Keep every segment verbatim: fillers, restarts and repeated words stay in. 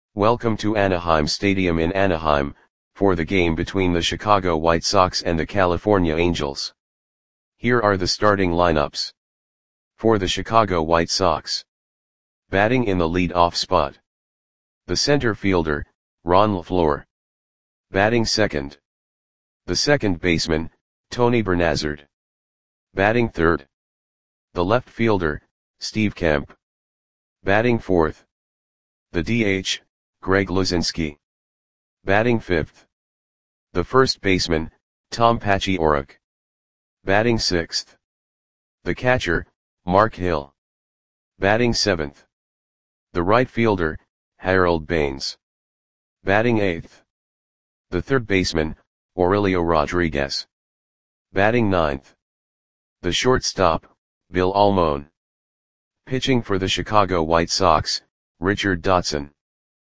Welcome to Anaheim Stadium in Anaheim, for the game between the Chicago White Sox and the California Angels. Here are the starting lineups. For the Chicago White Sox. Batting in the lead-off spot. The center fielder, Ron LeFlore. Batting second. The second baseman, Tony Bernazard. Batting third. The left fielder, Steve Kemp. Batting fourth. The D H, Greg Luzinski. Batting fifth. The first baseman, Tom Paciorek. Batting sixth. The catcher, Mark Hill. Batting seventh. The right fielder, Harold Baines. Batting eighth. The third baseman, Aurelio Rodriguez. Batting ninth. The shortstop, Bill Almon. Pitching for the Chicago White Sox, Richard Dotson.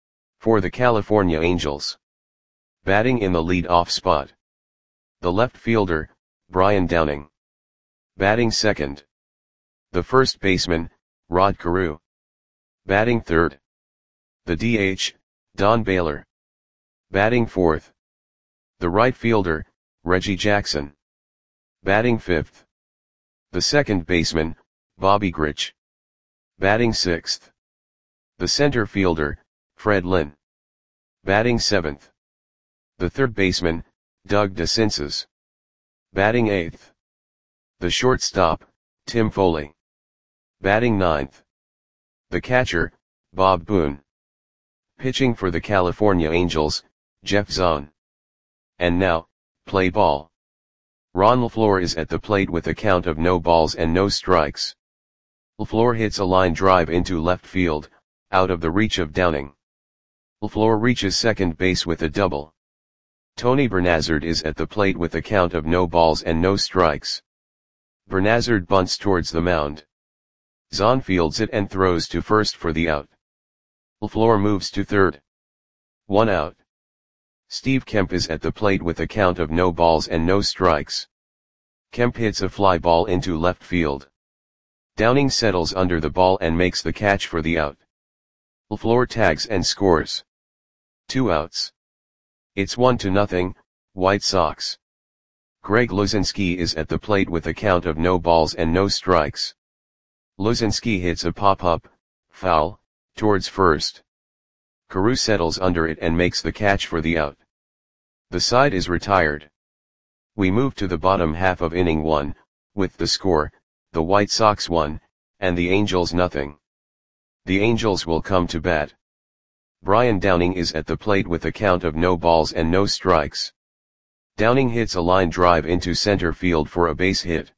For the California Angels. Batting in the lead-off spot. The left fielder, Brian Downing. Batting second. The first baseman, Rod Carew. Batting third. The D H, Don Baylor. Batting fourth. The right fielder, Reggie Jackson. Batting fifth. The second baseman, Bobby Grich. Batting sixth. The center fielder, Fred Lynn. Batting seventh. The third baseman, Doug DeCinces. Batting eighth. The shortstop, Tim Foley. Batting ninth. The catcher, Bob Boone. Pitching for the California Angels, Jeff Zahn. And now, play ball. Ron LeFlore is at the plate with a count of no balls and no strikes. LeFlore hits a line drive into left field, out of the reach of Downing. LeFlore reaches second base with a double. Tony Bernazard is at the plate with a count of no balls and no strikes. Bernazard bunts towards the mound. Zahn fields it and throws to first for the out. LeFlore moves to third. One out. Steve Kemp is at the plate with a count of no balls and no strikes. Kemp hits a fly ball into left field. Downing settles under the ball and makes the catch for the out. LeFlore tags and scores. Two outs. It's one to nothing, White Sox. Greg Luzinski is at the plate with a count of no balls and no strikes. Luzinski hits a pop-up, foul, towards first. Carew settles under it and makes the catch for the out. The side is retired. We move to the bottom half of inning one, with the score, the White Sox one, and the Angels nothing. The Angels will come to bat. Brian Downing is at the plate with a count of no balls and no strikes. Downing hits a line drive into center field for a base hit.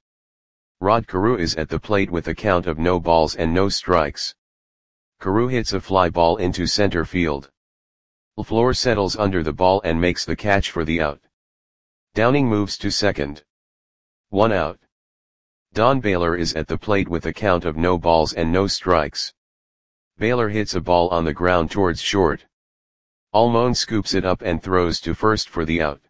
Rod Carew is at the plate with a count of no balls and no strikes. Carew hits a fly ball into center field. LeFlore settles under the ball and makes the catch for the out. Downing moves to second. One out. Don Baylor is at the plate with a count of no balls and no strikes. Baylor hits a ball on the ground towards short. Almon scoops it up and throws to first for the out.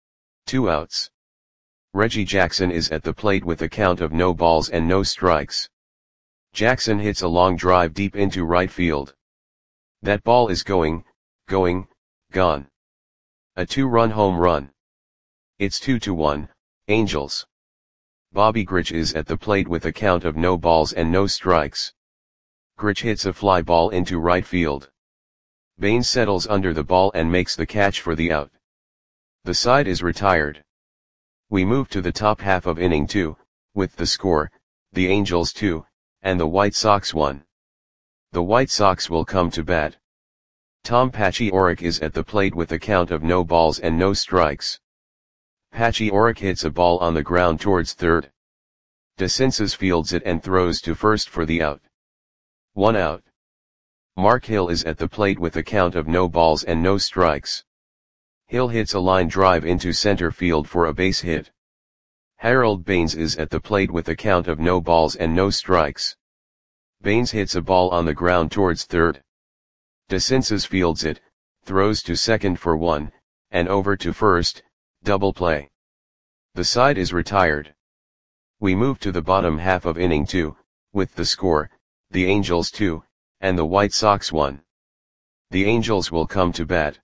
Two outs. Reggie Jackson is at the plate with a count of no balls and no strikes. Jackson hits a long drive deep into right field. That ball is going, going, gone. A two-run home run. It's two to one, Angels. Bobby Grich is at the plate with a count of no balls and no strikes. Grich hits a fly ball into right field. Baines settles under the ball and makes the catch for the out. The side is retired. We move to the top half of inning two, with the score, the Angels two, and the White Sox one. The White Sox will come to bat. Tom Paciorek is at the plate with a count of no balls and no strikes. Paciorek hits a ball on the ground towards third. DeCinces fields it and throws to first for the out. One out. Mark Hill is at the plate with a count of no balls and no strikes. Hill hits a line drive into center field for a base hit. Harold Baines is at the plate with a count of no balls and no strikes. Baines hits a ball on the ground towards third. DeCinces fields it, throws to second for one, and over to first, double play. The side is retired. We move to the bottom half of inning two, with the score, the Angels two, and the White Sox one. The Angels will come to bat.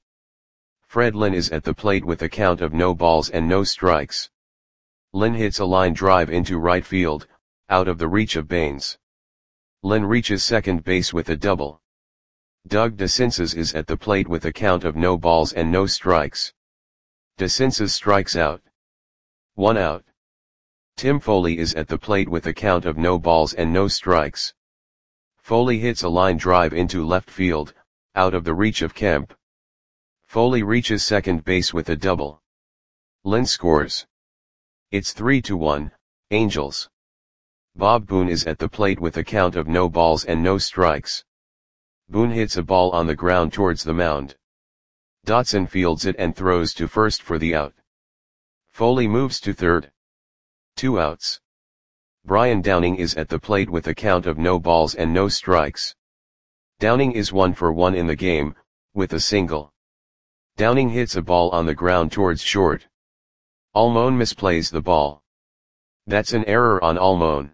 Fred Lynn is at the plate with a count of no balls and no strikes. Lynn hits a line drive into right field, out of the reach of Baines. Lynn reaches second base with a double. Doug DeCinces is at the plate with a count of no balls and no strikes. DeCinces strikes out. One out. Tim Foley is at the plate with a count of no balls and no strikes. Foley hits a line drive into left field, out of the reach of Kemp. Foley reaches second base with a double. Lynn scores. It's three to one, Angels. Bob Boone is at the plate with a count of no balls and no strikes. Boone hits a ball on the ground towards the mound. Dotson fields it and throws to first for the out. Foley moves to third. Two outs. Brian Downing is at the plate with a count of no balls and no strikes. Downing is one for one in the game, with a single. Downing hits a ball on the ground towards short. Almon misplays the ball. That's an error on Almon.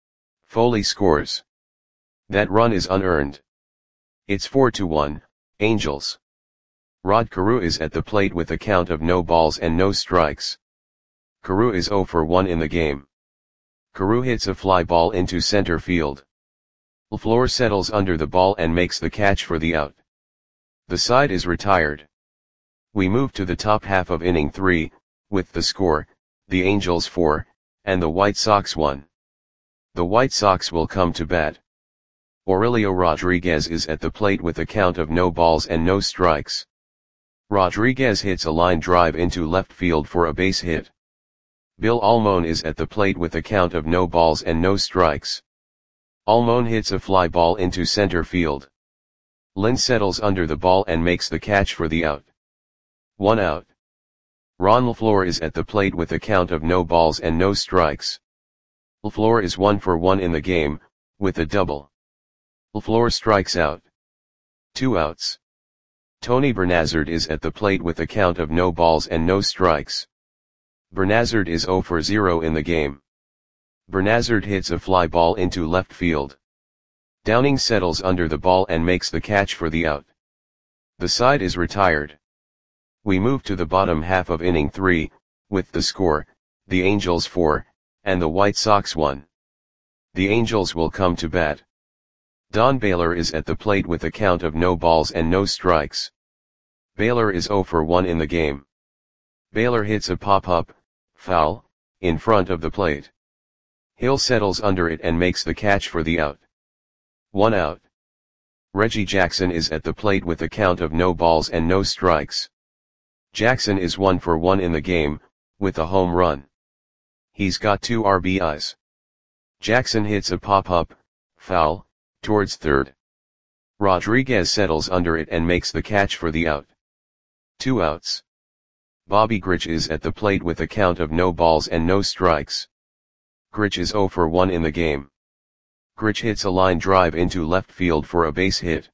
Foley scores. That run is unearned. It's four to one, Angels. Rod Carew is at the plate with a count of no balls and no strikes. Carew is zero for one in the game. Carew hits a fly ball into center field. LaFleur settles under the ball and makes the catch for the out. The side is retired. We move to the top half of inning three, with the score, the Angels four, and the White Sox one. The White Sox will come to bat. Aurelio Rodriguez is at the plate with a count of no balls and no strikes. Rodriguez hits a line drive into left field for a base hit. Bill Almon is at the plate with a count of no balls and no strikes. Almon hits a fly ball into center field. Lynn settles under the ball and makes the catch for the out. One out. Ron LaFleur is at the plate with a count of no balls and no strikes. LaFleur is one for one in the game, with a double. LaFleur strikes out. Two outs. Tony Bernazard is at the plate with a count of no balls and no strikes. Bernazard is zero for zero in the game. Bernazard hits a fly ball into left field. Downing settles under the ball and makes the catch for the out. The side is retired. We move to the bottom half of inning three, with the score, the Angels four, and the White Sox one. The Angels will come to bat. Don Baylor is at the plate with a count of no balls and no strikes. Baylor is zero for one in the game. Baylor hits a pop-up, foul, in front of the plate. Hill settles under it and makes the catch for the out. One out. Reggie Jackson is at the plate with a count of no balls and no strikes. Jackson is one for one in the game, with a home run. He's got two R B Is. Jackson hits a pop-up, foul, towards third. Rodriguez settles under it and makes the catch for the out. Two outs. Bobby Grich is at the plate with a count of no balls and no strikes. Grich is zero for one in the game. Grich hits a line drive into left field for a base hit.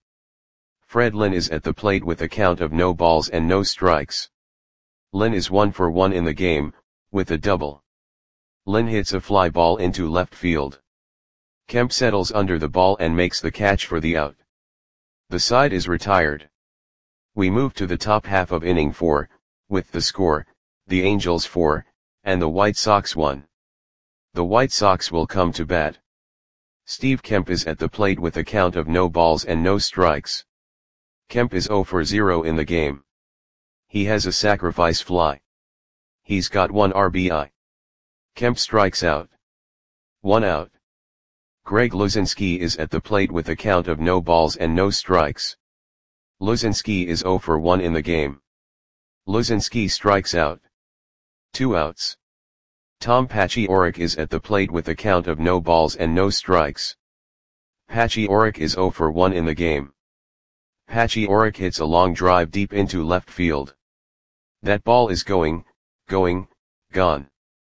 Fred Lynn is at the plate with a count of no balls and no strikes. Lynn is one for one in the game, with a double. Lynn hits a fly ball into left field. Kemp settles under the ball and makes the catch for the out. The side is retired. We move to the top half of inning four, with the score, the Angels four, and the White Sox one. The White Sox will come to bat. Steve Kemp is at the plate with a count of no balls and no strikes. Kemp is zero for zero in the game. He has a sacrifice fly. He's got one R B I. Kemp strikes out. One out. Greg Luzinski is at the plate with a count of no balls and no strikes. Luzinski is zero for one in the game. Luzinski strikes out. Two outs. Tom Paciorek is at the plate with a count of no balls and no strikes. Paciorek is zero for one in the game. Paciorek hits a long drive deep into left field. That ball is going, going, gone.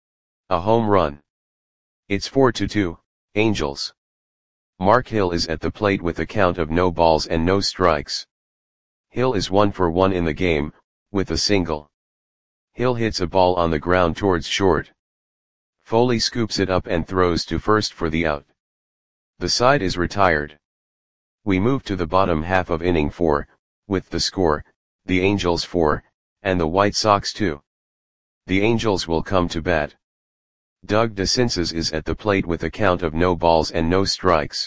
A home run. It's four to two, Angels. Mark Hill is at the plate with a count of no balls and no strikes. Hill is one for one in the game, with a single. Hill hits a ball on the ground towards short. Foley scoops it up and throws to first for the out. The side is retired. We move to the bottom half of inning four, with the score, the Angels four, and the White Sox two. The Angels will come to bat. Doug DeCinces is at the plate with a count of no balls and no strikes.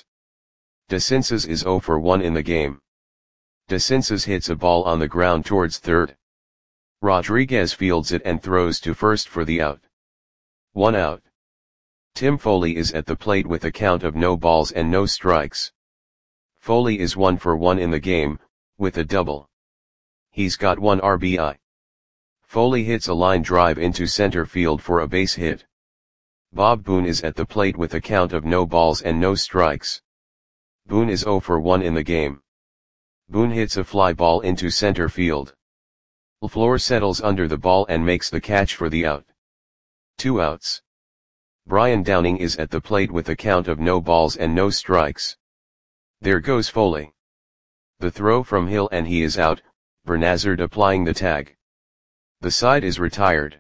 DeCinces is zero for one in the game. DeCinces hits a ball on the ground towards third. Rodriguez fields it and throws to first for the out. One out. Tim Foley is at the plate with a count of no balls and no strikes. Foley is one for one in the game, with a double. He's got one R B I. Foley hits a line drive into center field for a base hit. Bob Boone is at the plate with a count of no balls and no strikes. Boone is zero for one in the game. Boone hits a fly ball into center field. LaFleur settles under the ball and makes the catch for the out. Two outs. Brian Downing is at the plate with a count of no balls and no strikes. There goes Foley. The throw from Hill and he is out, Bernazard applying the tag. The side is retired.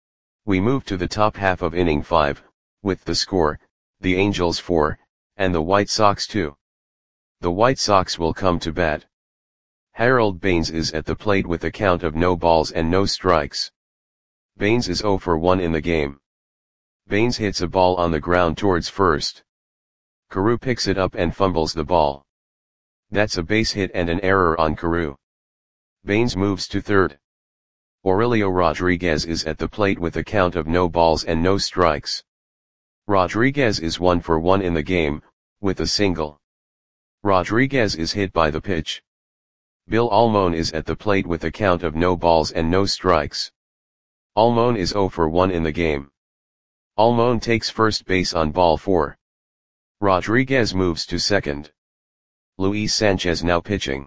We move to the top half of inning five, with the score, the Angels four, and the White Sox two. The White Sox will come to bat. Harold Baines is at the plate with a count of no balls and no strikes. Baines is zero for one in the game. Baines hits a ball on the ground towards first. Carew picks it up and fumbles the ball. That's a base hit and an error on Carew. Baines moves to third. Aurelio Rodriguez is at the plate with a count of no balls and no strikes. Rodriguez is one for one in the game, with a single. Rodriguez is hit by the pitch. Bill Almon is at the plate with a count of no balls and no strikes. Almon is zero for one in the game. Almon takes first base on ball four. Rodriguez moves to second. Luis Sanchez now pitching.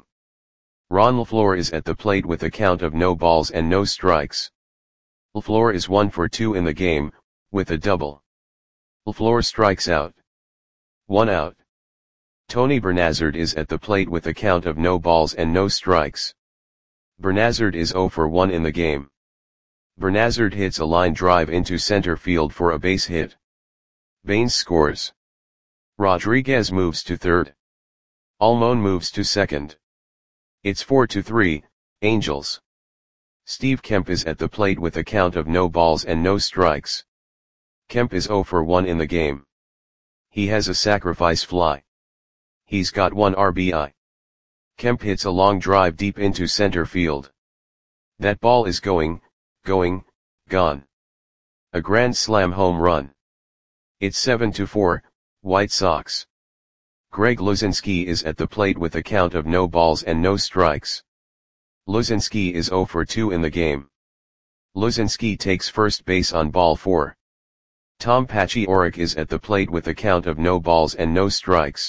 Ron LaFleur is at the plate with a count of no balls and no strikes. LaFleur is one for two in the game, with a double. LaFleur strikes out. One out. Tony Bernazard is at the plate with a count of no balls and no strikes. Bernazard is zero for one in the game. Bernazard hits a line drive into center field for a base hit. Baines scores. Rodriguez moves to third. Almon moves to second. It's four to three, Angels. Steve Kemp is at the plate with a count of no balls and no strikes. Kemp is zero for one in the game. He has a sacrifice fly. He's got one R B I. Kemp hits a long drive deep into center field. That ball is going, going, gone. A grand slam home run. It's seven to four, White Sox. Greg Luzinski is at the plate with a count of no balls and no strikes. Luzinski is zero for two in the game. Luzinski takes first base on ball four. Tom Paciorek is at the plate with a count of no balls and no strikes.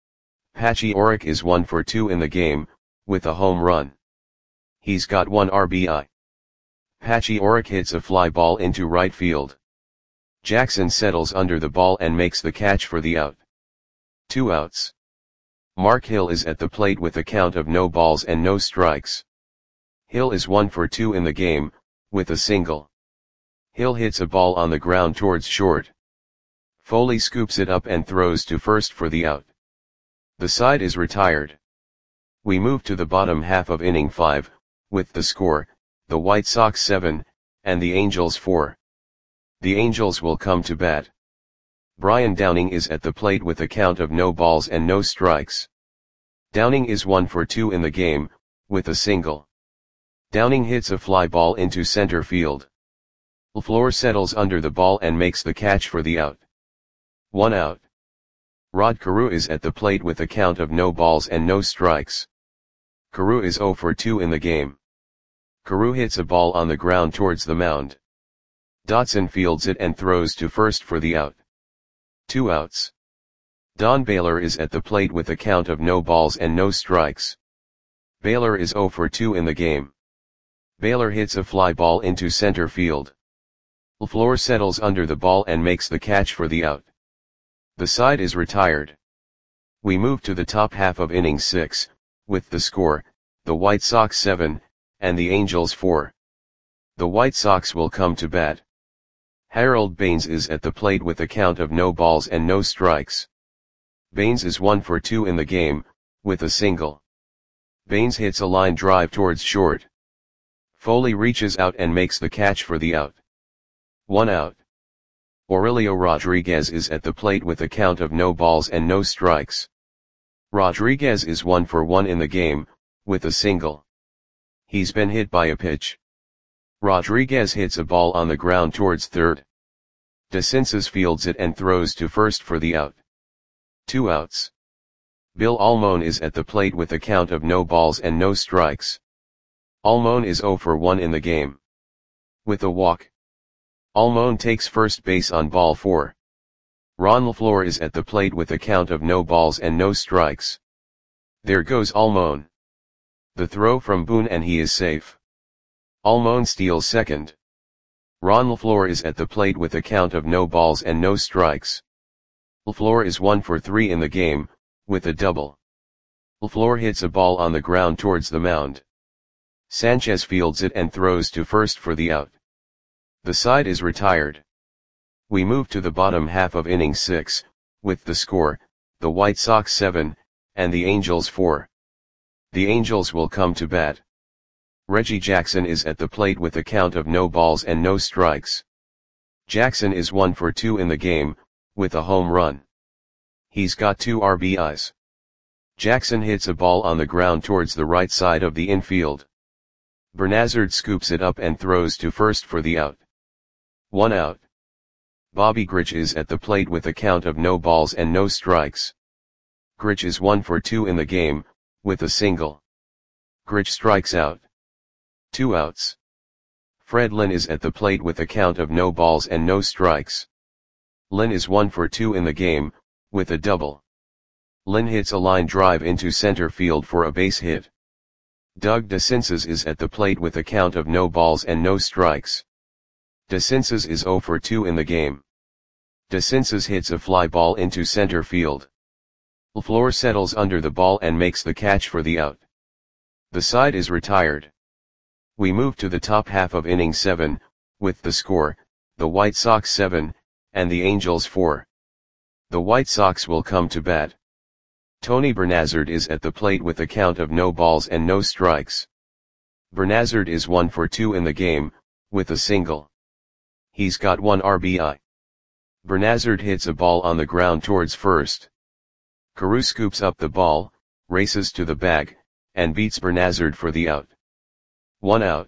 Paciorek is one for two in the game, with a home run. He's got one R B I. Paciorek hits a fly ball into right field. Jackson settles under the ball and makes the catch for the out. Two outs. Mark Hill is at the plate with a count of no balls and no strikes. Hill is one for two in the game, with a single. Hill hits a ball on the ground towards short. Foley scoops it up and throws to first for the out. The side is retired. We move to the bottom half of inning five, with the score, the White Sox seven, and the Angels four. The Angels will come to bat. Brian Downing is at the plate with a count of no balls and no strikes. Downing is one for two in the game, with a single. Downing hits a fly ball into center field. LaFleur settles under the ball and makes the catch for the out. One out. Rod Carew is at the plate with a count of no balls and no strikes. Carew is zero for two in the game. Carew hits a ball on the ground towards the mound. Dotson fields it and throws to first for the out. Two outs. Don Baylor is at the plate with a count of no balls and no strikes. Baylor is zero for two in the game. Baylor hits a fly ball into center field. LaFleur settles under the ball and makes the catch for the out. The side is retired. We move to the top half of inning six, with the score, the White Sox seven, and the Angels four. The White Sox will come to bat. Harold Baines is at the plate with a count of no balls and no strikes. Baines is one for two in the game, with a single. Baines hits a line drive towards short. Foley reaches out and makes the catch for the out. One out. Aurelio Rodriguez is at the plate with a count of no balls and no strikes. Rodriguez is one for one in the game, with a single. He's been hit by a pitch. Rodriguez hits a ball on the ground towards third. DeCinces fields it and throws to first for the out. Two outs. Bill Almon is at the plate with a count of no balls and no strikes. Almon is zero for one in the game. With a walk. Almon takes first base on ball four. Ron LaFleur is at the plate with a count of no balls and no strikes. There goes Almon. The throw from Boone and he is safe. Almon steals second. Ron LaFleur is at the plate with a count of no balls and no strikes. LaFleur is one for three in the game, with a double. LaFleur hits a ball on the ground towards the mound. Sanchez fields it and throws to first for the out. The side is retired. We move to the bottom half of inning six, with the score, the White Sox seven, and the Angels four. The Angels will come to bat. Reggie Jackson is at the plate with a count of no balls and no strikes. Jackson is one for two in the game, with a home run. He's got two R B Is. Jackson hits a ball on the ground towards the right side of the infield. Bernazard scoops it up and throws to first for the out. One out. Bobby Grich is at the plate with a count of no balls and no strikes. Grich is one for two in the game, with a single. Grich strikes out. Two outs. Fred Lynn is at the plate with a count of no balls and no strikes. Lynn is one for two in the game, with a double. Lynn hits a line drive into center field for a base hit. Doug DeCinces is at the plate with a count of no balls and no strikes. DeCinces is zero for two in the game. DeCinces hits a fly ball into center field. LaFleur settles under the ball and makes the catch for the out. The side is retired. We move to the top half of inning seven, with the score, the White Sox seven, and the Angels four. The White Sox will come to bat. Tony Bernazard is at the plate with a count of no balls and no strikes. Bernazard is one for two in the game, with a single. He's got one R B I. Bernazard hits a ball on the ground towards first. Carew scoops up the ball, races to the bag, and beats Bernazard for the out. One out.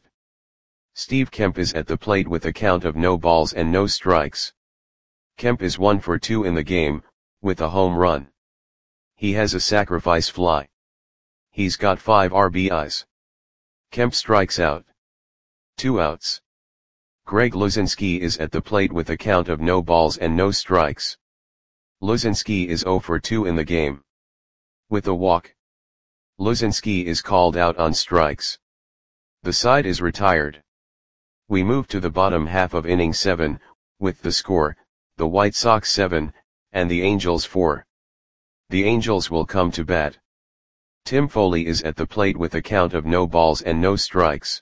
Steve Kemp is at the plate with a count of no balls and no strikes. Kemp is one for two in the game, with a home run. He has a sacrifice fly. He's got five R B Is. Kemp strikes out. Two outs. Greg Luzinski is at the plate with a count of no balls and no strikes. Luzinski is zero for two in the game. With a walk. Luzinski is called out on strikes. The side is retired. We move to the bottom half of inning seven, with the score, the White Sox seven, and the Angels four. The Angels will come to bat. Tim Foley is at the plate with a count of no balls and no strikes.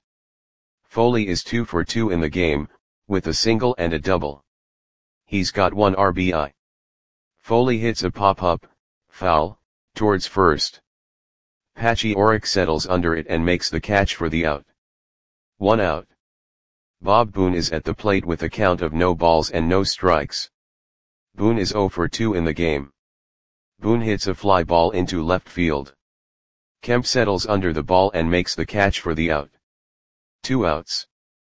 Foley is two for two in the game, with a single and a double. He's got one R B I. Foley hits a pop-up, foul, towards first. Patchy Orrick settles under it and makes the catch for the out. One out. Bob Boone is at the plate with a count of no balls and no strikes. Boone is zero for two in the game. Boone hits a fly ball into left field. Kemp settles under the ball and makes the catch for the out. Two outs.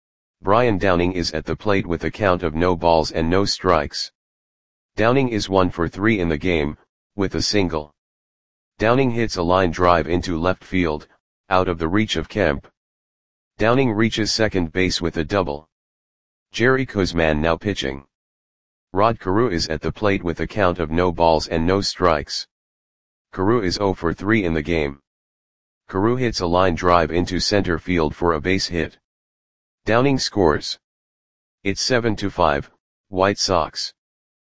Brian Downing is at the plate with a count of no balls and no strikes. Downing is one for three in the game, with a single. Downing hits a line drive into left field, out of the reach of Kemp. Downing reaches second base with a double. Jerry Koosman now pitching. Rod Carew is at the plate with a count of no balls and no strikes. Carew is zero for three in the game. Carew hits a line drive into center field for a base hit. Downing scores. It's seven to five, White Sox.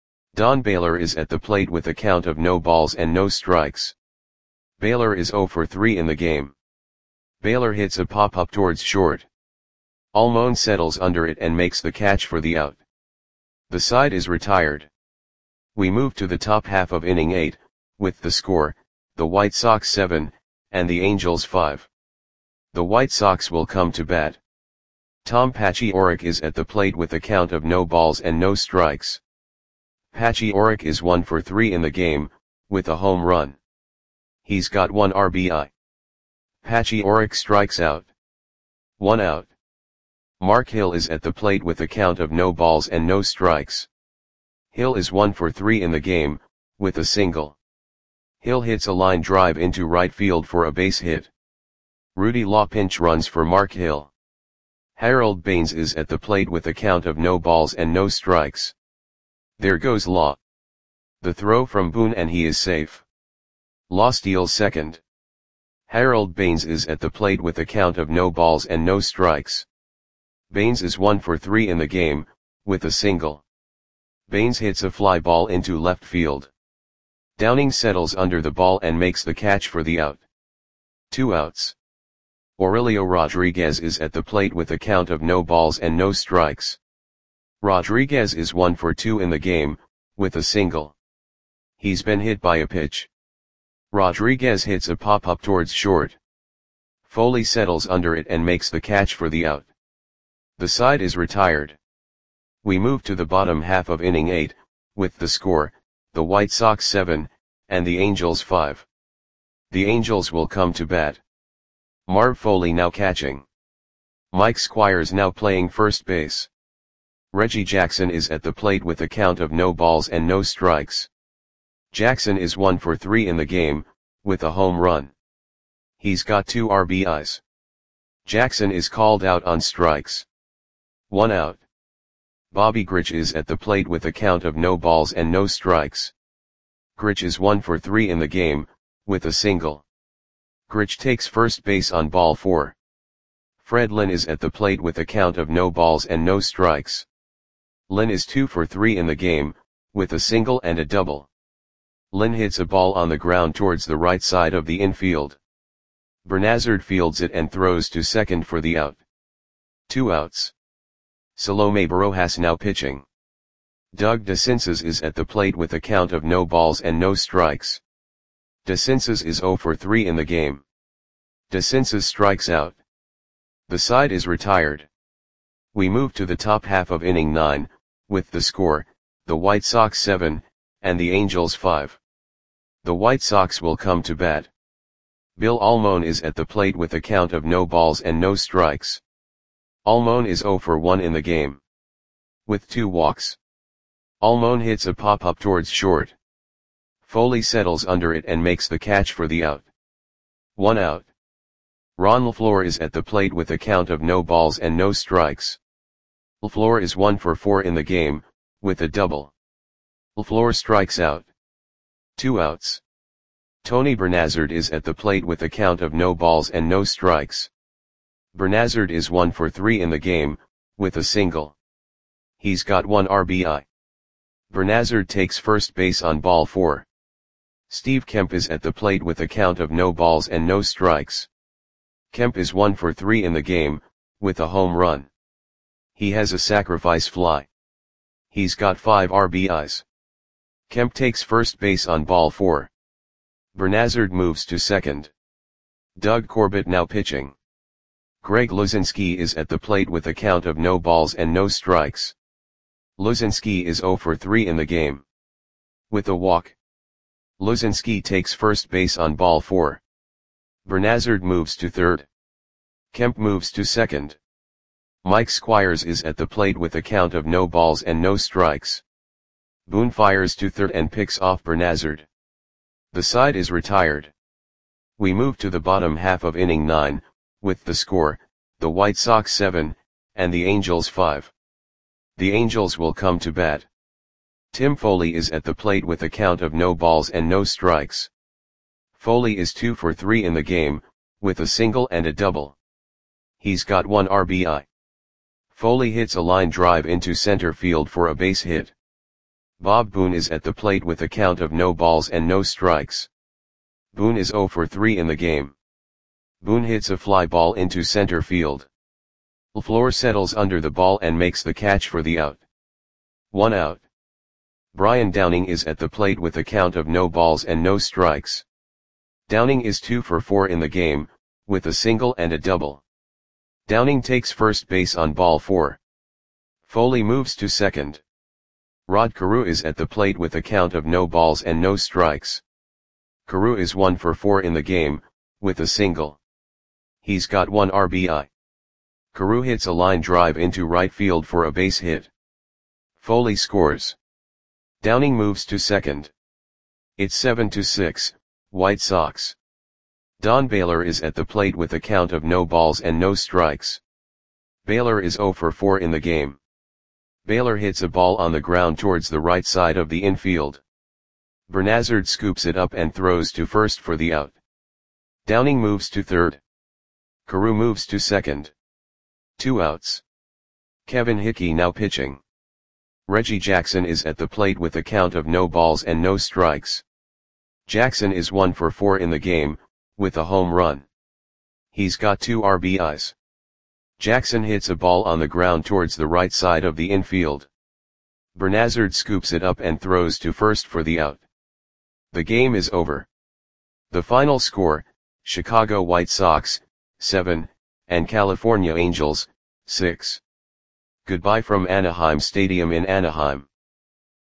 Don Baylor is at the plate with a count of no balls and no strikes. Baylor is zero for three in the game. Baylor hits a pop-up towards short. Almon settles under it and makes the catch for the out. The side is retired. We move to the top half of inning eight, with the score, the White Sox seven, and the Angels five. The White Sox will come to bat. Tom Paciorek is at the plate with a count of no balls and no strikes. Paciorek is one for three in the game, with a home run. He's got one R B I. Paciorek strikes out. One out. Mark Hill is at the plate with a count of no balls and no strikes. Hill is one for three in the game, with a single. Hill hits a line drive into right field for a base hit. Rudy Law pinch runs for Mark Hill. Harold Baines is at the plate with a count of no balls and no strikes. There goes Law. The throw from Boone and he is safe. Law steals second. Harold Baines is at the plate with a count of no balls and no strikes. Baines is one for three in the game, with a single. Baines hits a fly ball into left field. Downing settles under the ball and makes the catch for the out. Two outs. Aurelio Rodriguez is at the plate with a count of no balls and no strikes. Rodriguez is one for two in the game, with a single. He's been hit by a pitch. Rodriguez hits a pop-up towards short. Foley settles under it and makes the catch for the out. The side is retired. We move to the bottom half of inning eight, with the score, the White Sox seven, and the Angels five. The Angels will come to bat. Marv Foley now catching. Mike Squires now playing first base. Reggie Jackson is at the plate with a count of no balls and no strikes. Jackson is one for three in the game, with a home run. He's got two R B Is. Jackson is called out on strikes. One out. Bobby Grich is at the plate with a count of no balls and no strikes. Grich is one for three in the game, with a single. Grich takes first base on ball four. Fred Lynn is at the plate with a count of no balls and no strikes. Lynn is two for three in the game, with a single and a double. Lynn hits a ball on the ground towards the right side of the infield. Bernazard fields it and throws to second for the out. Two outs. Salome Barojas now pitching. Doug DeCinces is at the plate with a count of no balls and no strikes. DeCinces is zero for three in the game. DeCinces strikes out. The side is retired. We move to the top half of inning nine, with the score, the White Sox seven, and the Angels five. The White Sox will come to bat. Bill Almon is at the plate with a count of no balls and no strikes. Almon is zero for one in the game. With two walks. Almon hits a pop-up towards short. Foley settles under it and makes the catch for the out. One out. Ron LaFleur is at the plate with a count of no balls and no strikes. LaFleur is one for four in the game, with a double. LaFleur strikes out. Two outs. Tony Bernazard is at the plate with a count of no balls and no strikes. Bernazard is one for three in the game, with a single. He's got one R B I. Bernazard takes first base on ball four. Steve Kemp is at the plate with a count of no balls and no strikes. Kemp is one for three in the game, with a home run. He has a sacrifice fly. He's got five R B Is. Kemp takes first base on ball four. Bernazard moves to second. Doug Corbett now pitching. Greg Luzinski is at the plate with a count of no balls and no strikes. Luzinski is zero for three in the game. With a walk. Luzinski takes first base on ball four. Bernazard moves to third. Kemp moves to second. Mike Squires is at the plate with a count of no balls and no strikes. Boone fires to third and picks off Bernazard. The side is retired. We move to the bottom half of inning nine, with the score, the White Sox seven, and the Angels five. The Angels will come to bat. Tim Foley is at the plate with a count of no balls and no strikes. Foley is two for three in the game, with a single and a double. He's got one R B I. Foley hits a line drive into center field for a base hit. Bob Boone is at the plate with a count of no balls and no strikes. Boone is zero for three in the game. Boone hits a fly ball into center field. LaFleur settles under the ball and makes the catch for the out. One out. Brian Downing is at the plate with a count of no balls and no strikes. Downing is two for four in the game, with a single and a double. Downing takes first base on ball four. Foley moves to second. Rod Carew is at the plate with a count of no balls and no strikes. Carew is one for four in the game, with a single. He's got one R B I. Carew hits a line drive into right field for a base hit. Foley scores. Downing moves to second. It's seven to six, White Sox. Don Baylor is at the plate with a count of no balls and no strikes. Baylor is zero for four in the game. Baylor hits a ball on the ground towards the right side of the infield. Bernazard scoops it up and throws to first for the out. Downing moves to third. Carew moves to second. Two outs. Kevin Hickey now pitching. Reggie Jackson is at the plate with a count of no balls and no strikes. Jackson is one for four in the game, with a home run. He's got two R B Is. Jackson hits a ball on the ground towards the right side of the infield. Bernazard scoops it up and throws to first for the out. The game is over. The final score, Chicago White Sox, seven, and California Angels, six. Goodbye from Anaheim Stadium in Anaheim.